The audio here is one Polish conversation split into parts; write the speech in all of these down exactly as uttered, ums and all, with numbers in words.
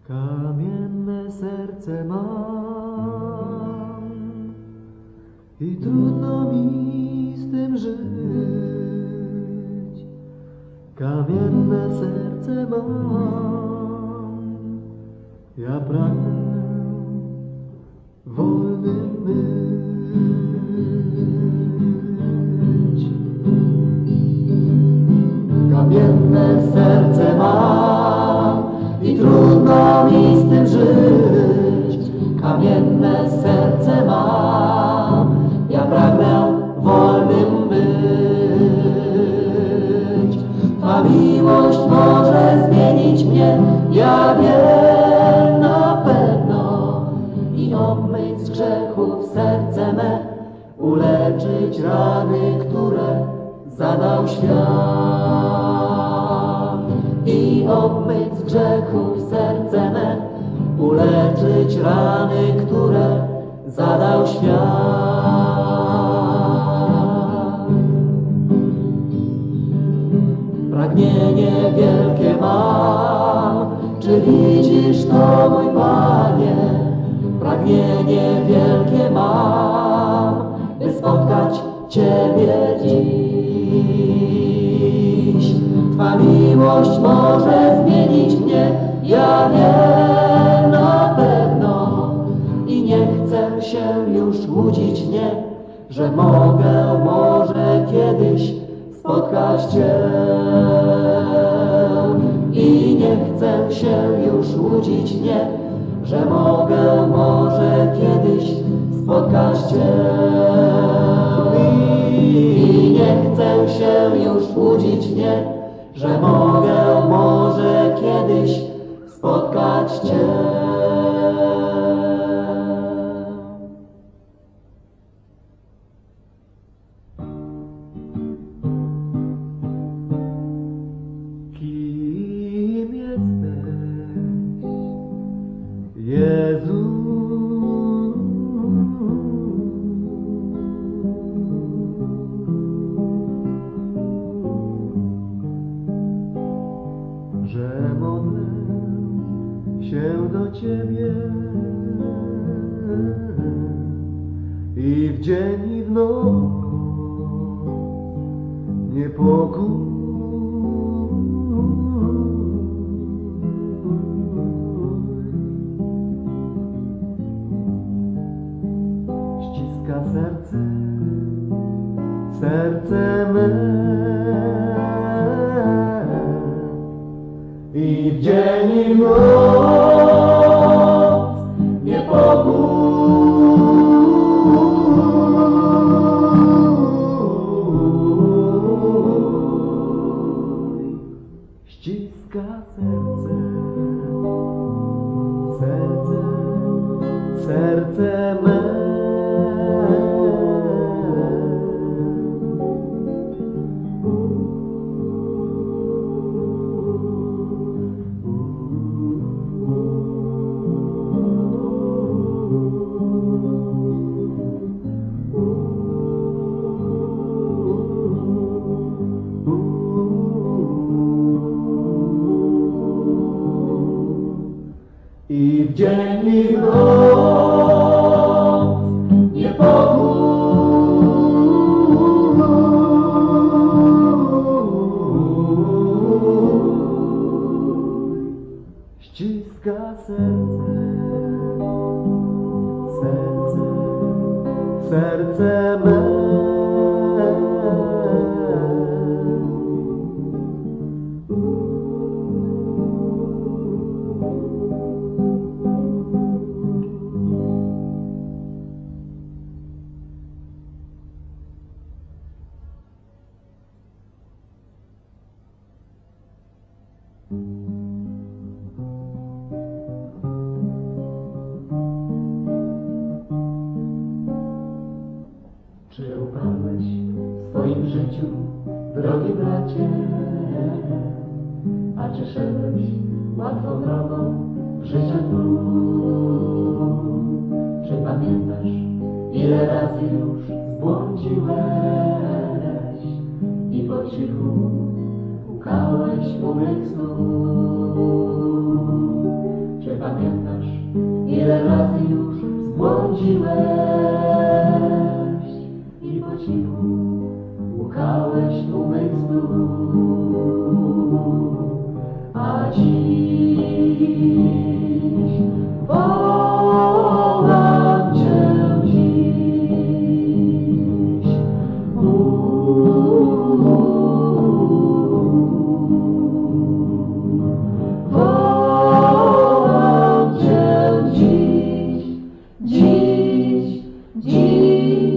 Kamienne serce mam i trudno mi z tym żyć. Kamienne serce mam, ja pragnę wolnym być. Kamienne serce mam i trudno mi z tym żyć. Kamienne serce mam, ja pragnę wolnym być. Twa miłość może zmienić mnie, ja wiem na pewno, i obmyć z grzechów serce me, uleczyć rany, które zadał świat. I obmyć z grzechów serce me, uleczyć rany, które zadał świat. Pragnienie wielkie mam, czy widzisz to, mój Panie? Pragnienie wielkie mam, by spotkać Ciebie dziś. Twa miłość może zmienić mnie, ja wiem na pewno, i nie chcę się już łudzić, nie, że mogę może kiedyś spotkać Cię. I nie chcę się już łudzić, nie, że mogę może kiedyś spotkać Cię. I nie chcę się już łudzić, nie, że mogę może kiedyś spotkać Cię. Kim jesteś, Jezu? Że modlę się do Ciebie i w dzień i w noc niepokój. Ściska serce, serce me. I w dzień i w noc niepokój. Ściska serce, serce, serce me. I w dzień i w noc niepokój. Ściska serce, serce, serce me. Czy upadłeś w swoim życiu, drogi bracie? A czy szedłeś łatwą drogą życia tu? Czy pamiętasz, ile razy już zbłądziłeś i po cichu łykałeś u mych stóp? Czy chodziłeś i po cichu łukałeś u mych stóp, a dziś wołam Cię dziś. Wołam Cię dziś, dziś, dziś.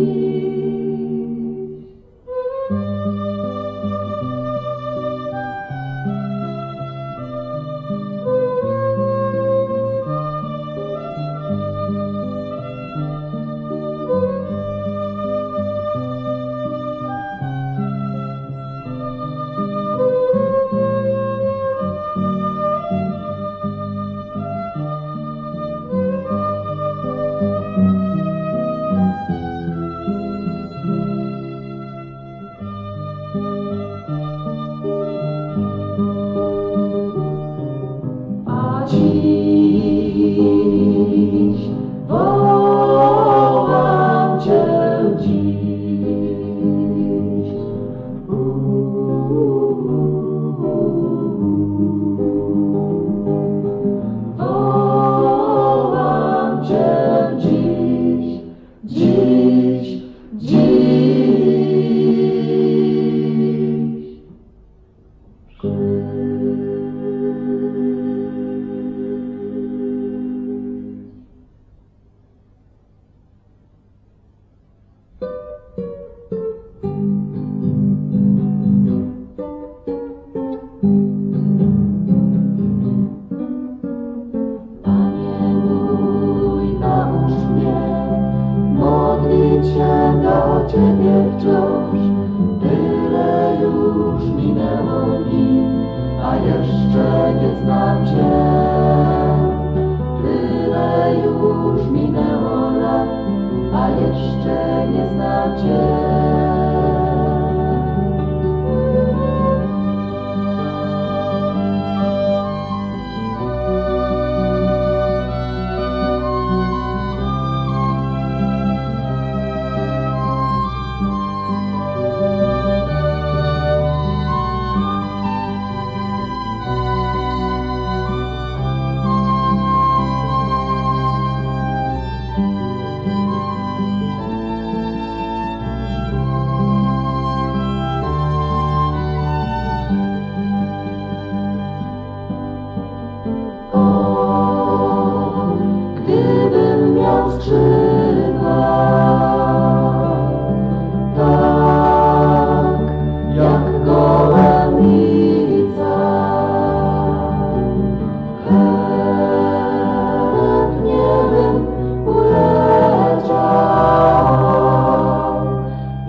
Dziś wołam Cię dziś. Wołam Cię dziś, dziś, dziś. Modlić się do Ciebie wciąż. Tyle już minęło dni, a jeszcze nie znam Cię. Tyle już minęło lat, a jeszcze nie znam Cię. Skrzydła, tak jak gołębica, chętnie bym uleciał i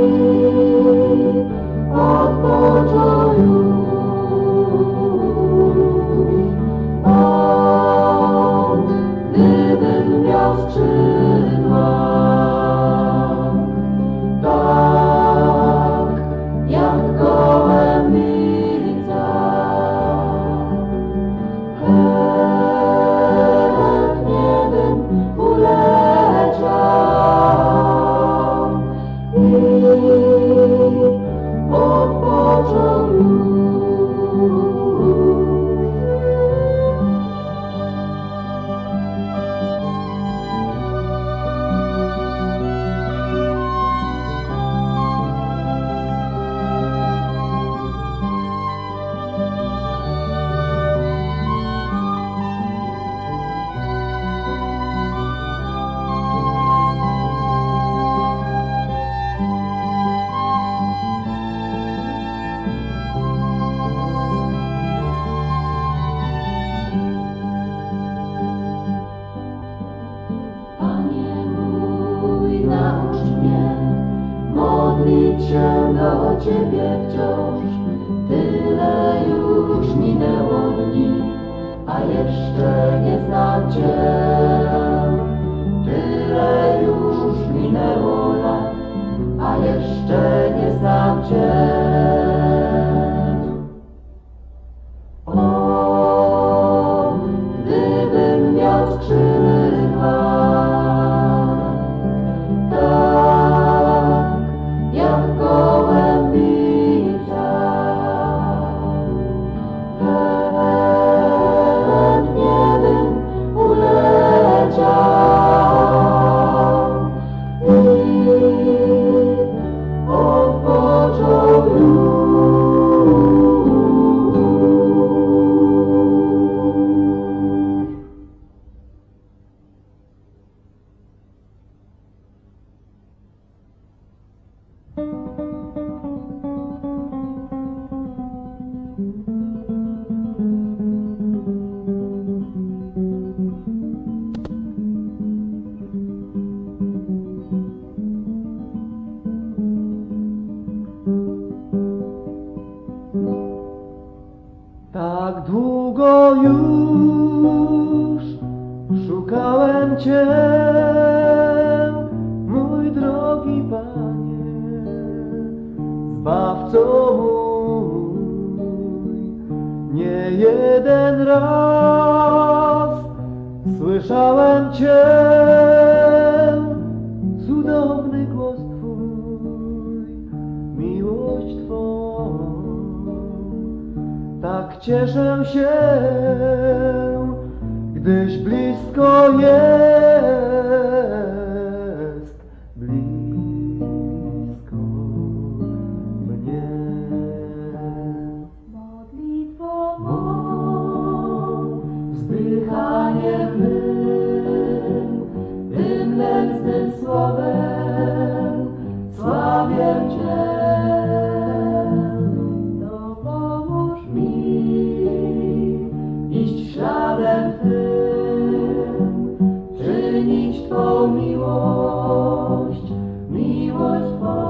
odpoczął już. O, gdybym miał skrzydła, tak jak gołębica, chętnie bym uleciał i odpoczął już. Naucz mnie modlić się do Ciebie wciąż. Tyle już minęło dni, a jeszcze nie znam Cię. Tyle już minęło lat, a jeszcze nie znam Cię. O, gdybym miał skrzydła, Wciąż szukałem Cię, mój drogi Panie, Zbawco mój. Nie jeden raz słyszałem Cię, cudowny głos Twój, miłość Twą. Tak cieszę się, gdyś blisko jest, blisko mnie. Modlitwą mą, wzdychaniem mym, tym nędznym słowem sławię Cię. Dopomóż mi iść śladem Twym, czynić Twą miłość, miłość Twą.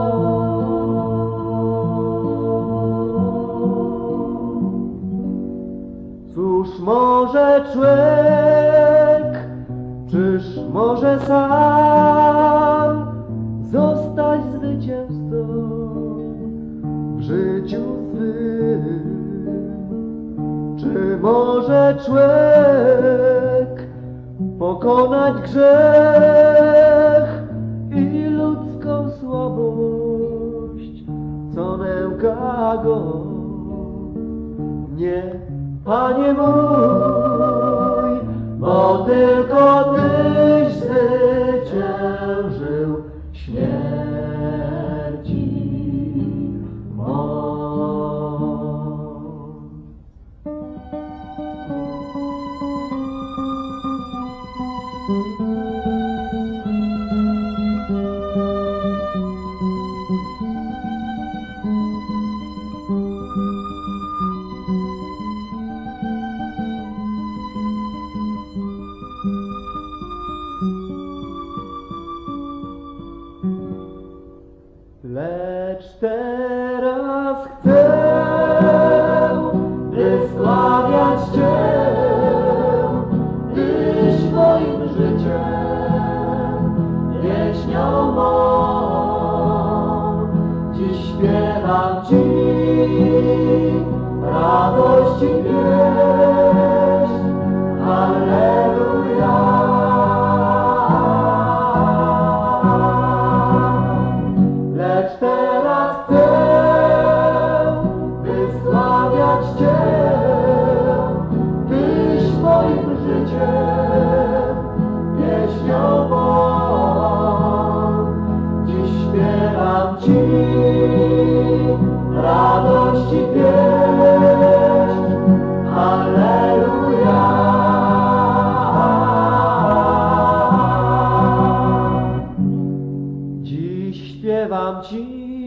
Cóż może człowiek, czyż może sam zostać zwycięzcą w życiu swym? Czy może człowiek pokonać grzech i ludzką słabość, co nęka go? Nie, Panie mój, bo tylko Tyś zwyciężył śmierci moc. Lecz teraz chcę wysławiać Cię, Tyś moim życiem, pieśnią mą. Dziś śpiewam Ci radość i pieśń, Alleluja. Lecz teraz chcę wysławiać Cię, Tyś moim życiem, pieśnią mą. Dziś śpiewam Ci radość i pieśń, Alleluja. Śpiewam Ci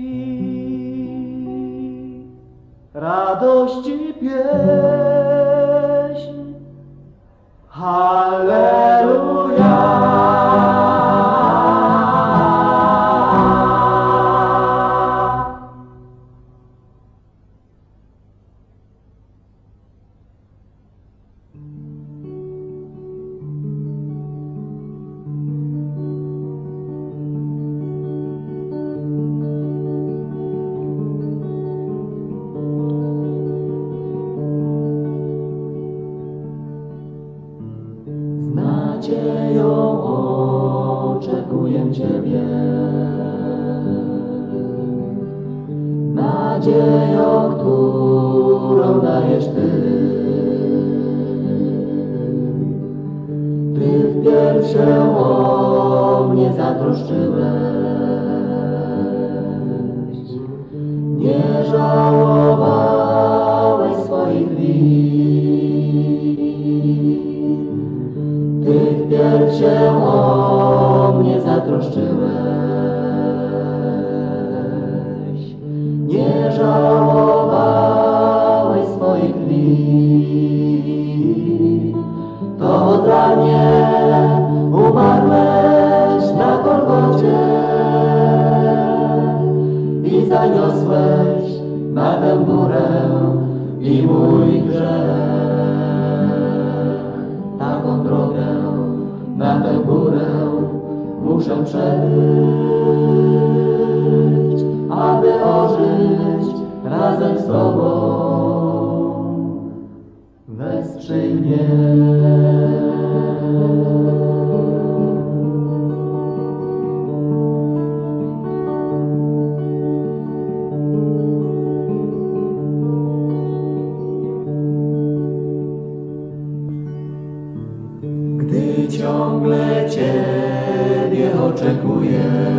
radość i pieśń, Halleluja. Nadzieją oczekuję Ciebie, nadzieją, którą dajesz Ty. Ty wpierw się o mnie zatroszczyłeś, nie żałowałeś swoich dni. Ty wpierw się o mnie zatroszczyłeś, nie żałowałeś swoich dni. To dla mnie umarłeś na Golgocie i zaniosłeś na tę górę i mój grzech. muszę przebyć, aby ożyć razem z Tobą. Wesprzyj mnie. Gdy ciągle Ciebie oczekuję,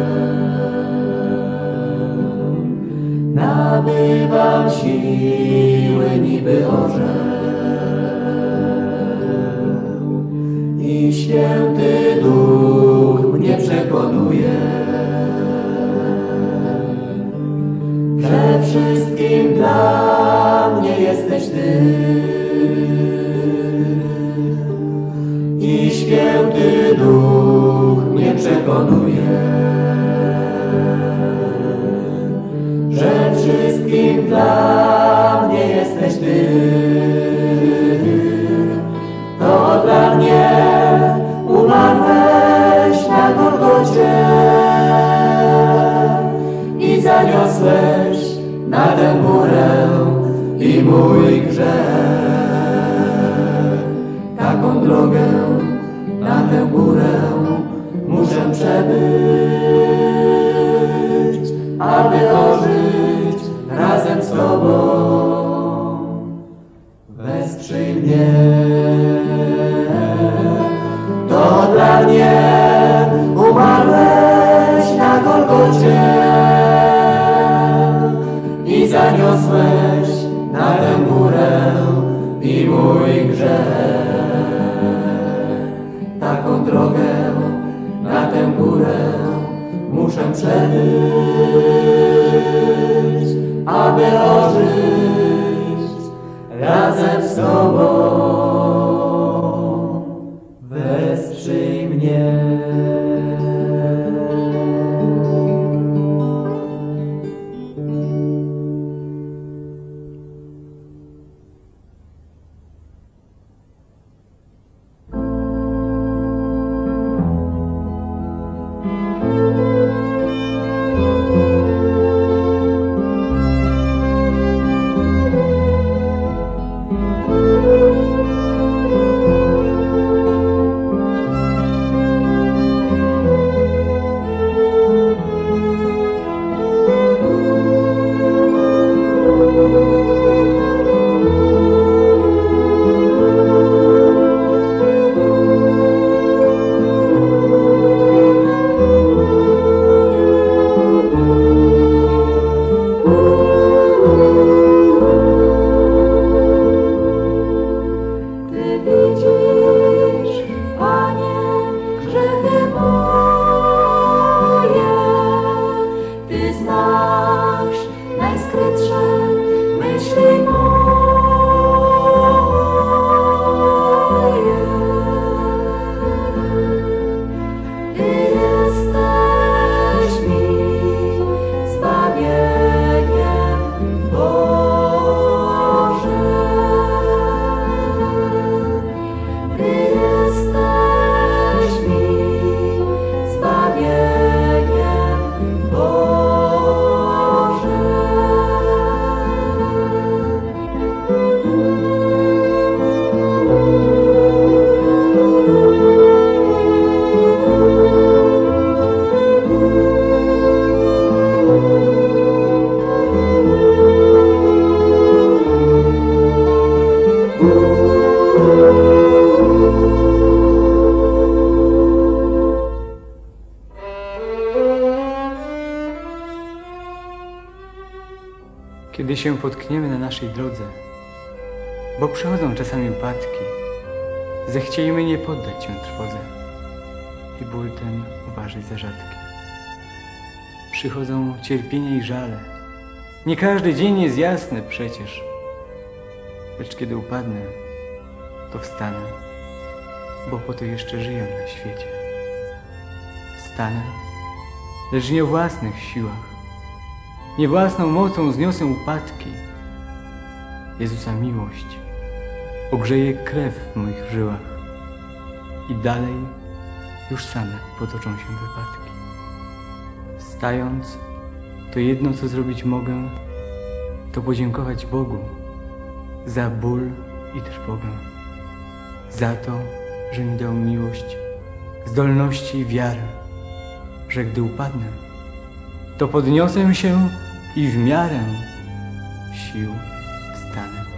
nabywam siły niby orzeł i Święty Duch mnie przekonuje, że wszystkim dla mnie jesteś Ty. I Święty Duch mnie przekonuje, że wszystkim dla mnie jesteś Ty. To dla mnie umarłeś na Golgocie i zaniosłeś na tę górę i mój grzech. Taką drogę na tę górę muszę przebyć, aby ożyć razem z Tobą. Wesprzyj mnie. To dla mnie umarłeś na Golgocie i zaniosłeś na tę górę i mój grzech. Taką drogę na tę górę muszę przebyć, aby ożyć razem z Tobą. Wesprzyj mnie. Kiedy się potkniemy na naszej drodze, bo przychodzą czasami upadki, zechciejmy nie poddać się trwodze i ból ten uważać za rzadki. Przychodzą cierpienie i żale, nie każdy dzień jest jasny przecież, lecz kiedy upadnę, to wstanę, bo po to jeszcze żyję na świecie. Wstanę, lecz nie o własnych siłach, nie własną mocą zniosę upadki. Jezusa miłość ogrzeje krew w moich żyłach i dalej już same potoczą się wypadki. Wstając, to jedno, co zrobić mogę, to podziękować Bogu za ból i trwogę, za to, że mi dał miłość, zdolności i wiarę, że gdy upadnę, to podniosę się i w miarę sił wstanę.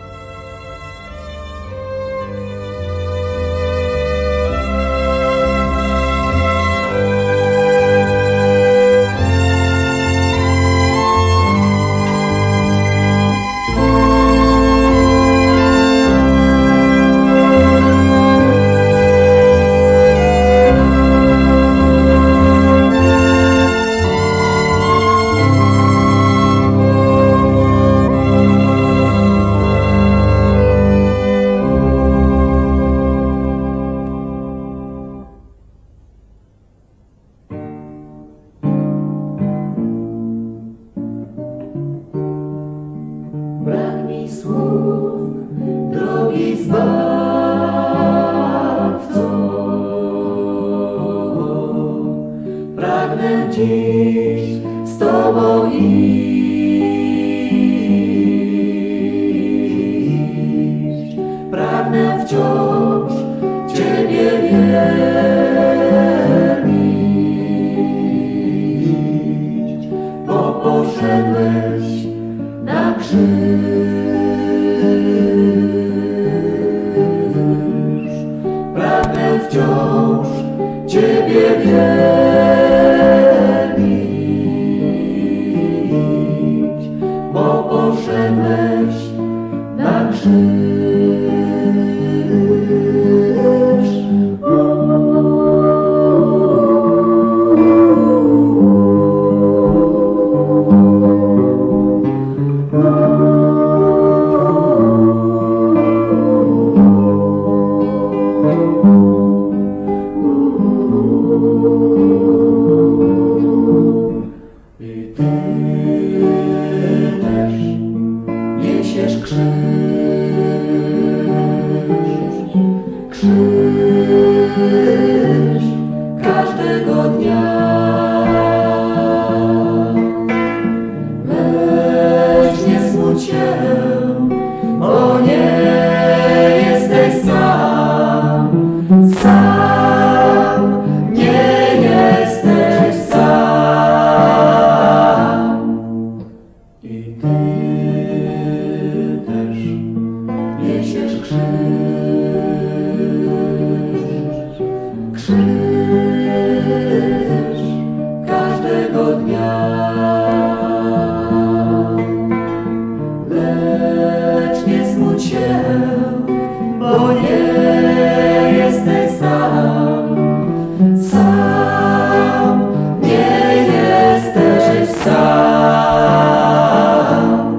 Brak mi słów, drogi Zbawco, pragnę dziś z Tobą iść, pragnę wciąż Ciebie wielbić, bo poszedłeś na krzyż. Pragnę wciąż Ciebie wielbić, bo poszedłeś na krzyż. I Ty też niesiesz krzyż, krzyż każdego dnia. Lecz nie smuć się, bo nie jesteś sam, sam nie jesteś sam. I Ty też niesiesz krzyż, krzyż każdego dnia. Lecz nie smuć się, bo nie jesteś sam, sam nie jesteś sam.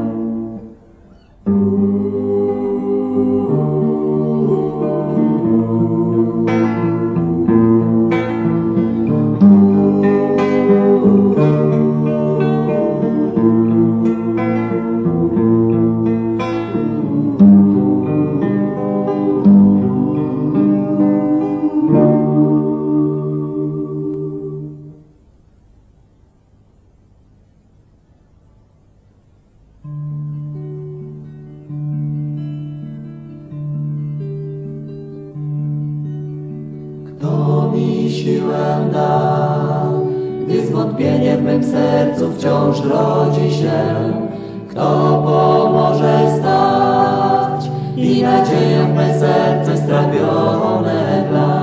Kto mi siłę da, gdy zwątpienie w mym sercu wciąż rodzi się? Kto pomoże stać i nadzieję w me serce strapione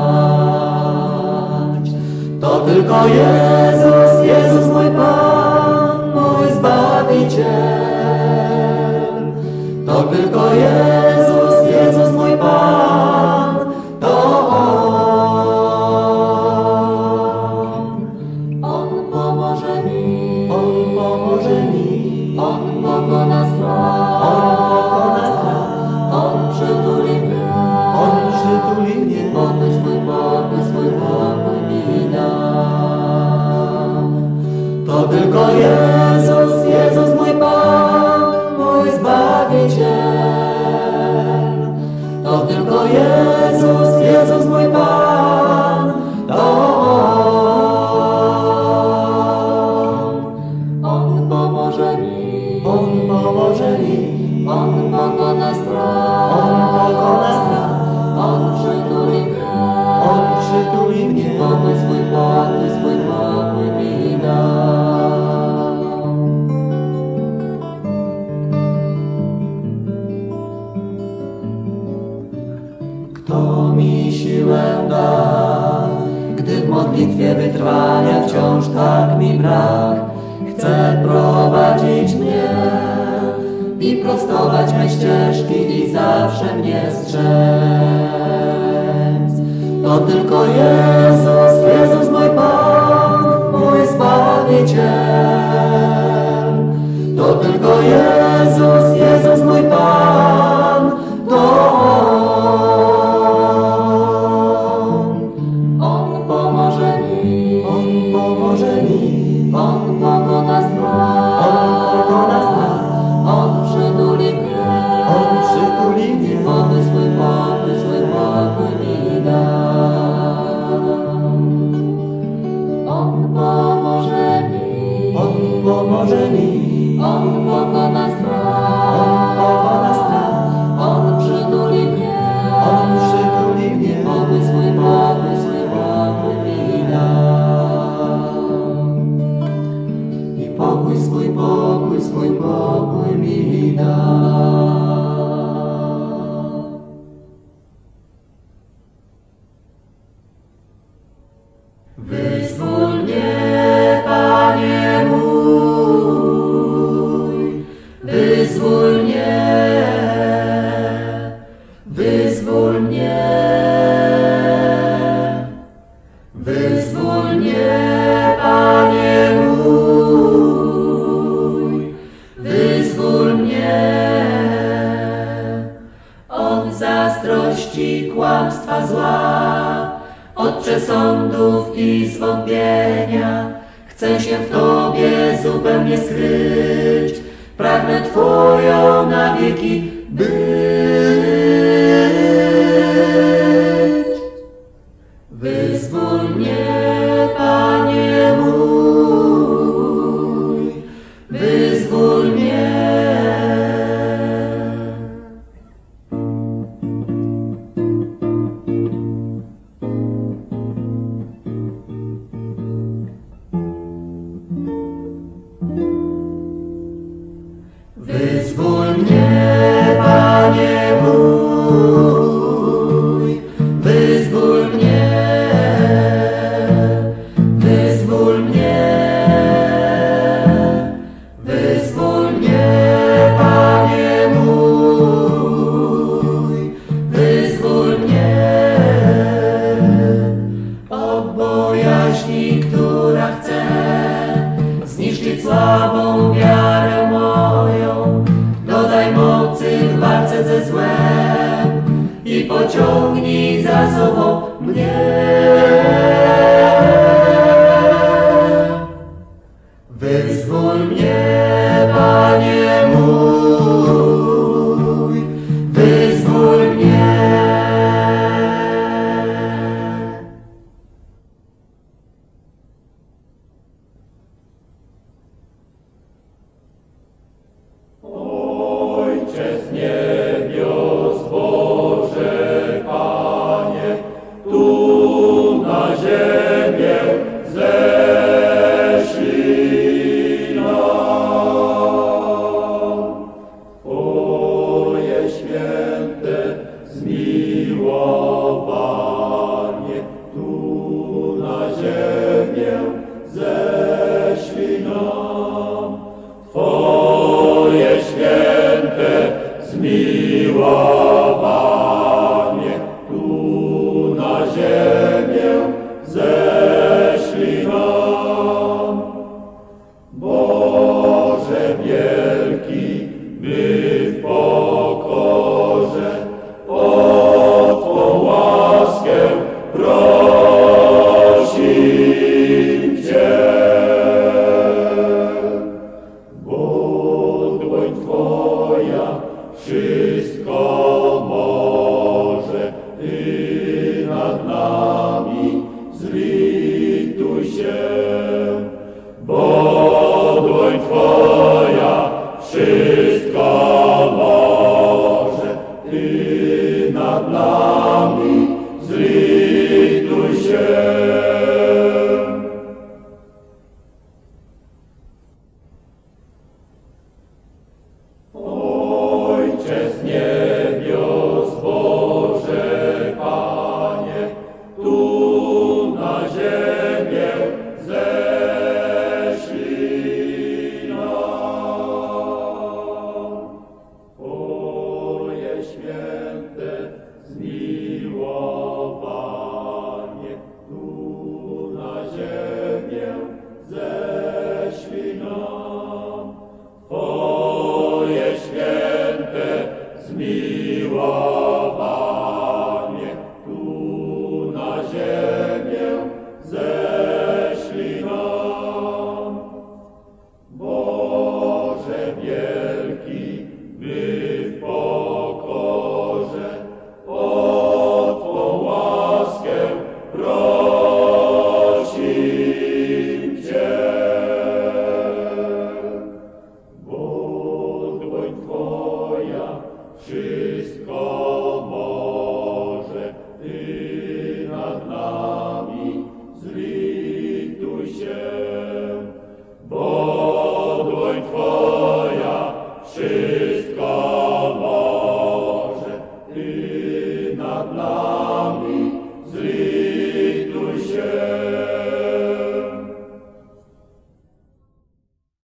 wlać? To tylko Jezus, Jezus mój Pan, mój Zbawiciel. To tylko Jezus, Jezus mój Pan, to On. On pomoże mi, On pomoże mi, On pokona strach, On pokona strach, On przytuli mnie, On przytuli mnie, pokój swój, pokój swój, pokój mi da. To tylko Jezus, Jezus mój Pan, mój Zbawiciel. To tylko Jezus, Jezus mój Pan, to Kto mi siłę da, gdy w modlitwie wytrwania wciąż tak mi brak. Chce prowadzić mnie i prostować me ścieżki i zawsze mnie strzec. To tylko Jezus, Jezus mój Pan, mój Zbawiciel. To tylko Jezus, Jezus mój Pan, to On. On pomoże mi, On pomoże mi, On pokona strach, On pokona strach, On przytuli mnie, On przytuli mnie, pokój swój, pokój swój, pokój mi da. On pomoże mi, On pomoże mi, On pokona strach, On pokona strach, On przytuli mnie, On przytuli mnie, pokój swój, pokój swój, pokój mi da. I pokój swój, pokój swój, pokój mi da. Wyzwól mnie, Panie mój, wyzwól mnie, wyzwól mnie, wyzwól mnie, Panie mój, wyzwól mnie od zazdrości, kłamstwa, zła, od przesądów i zwątpienia. Chcę się w Tobie zupełnie skryć, pragnę Twoją na wieki być. Wyzwól mnie, Panie mój, wyzwól mnie. Wyzwól mnie, Panie mój, wyzwól mnie, wyzwól mnie, wyzwól mnie, Panie mój, wyzwól mnie od bojaźni, która chce zniszczyć słabą wiarę moją. Dodaj mocy w walce ze złem i pociągnij za sobą mnie. Wyzwól mnie, Panie mój, wyzwól mnie. Ojcze z niebios, Boże Panie, tu na ziemię zeszli nam. Twoje święte zmiłowanie, tu na ziemię zeszli nam. Twoje święte zmiłowanie, tu na ziemię zeszli nam. Boże wielki, my w pokorze o Twą łaskę prosimy Cię. Dłoń Twoja wszystko może, Ty nad nami zlituj się. Bo dłoń Twoja wszystko może, Ty nad nami zlituj się. Ojcze z niebios, Boże Czy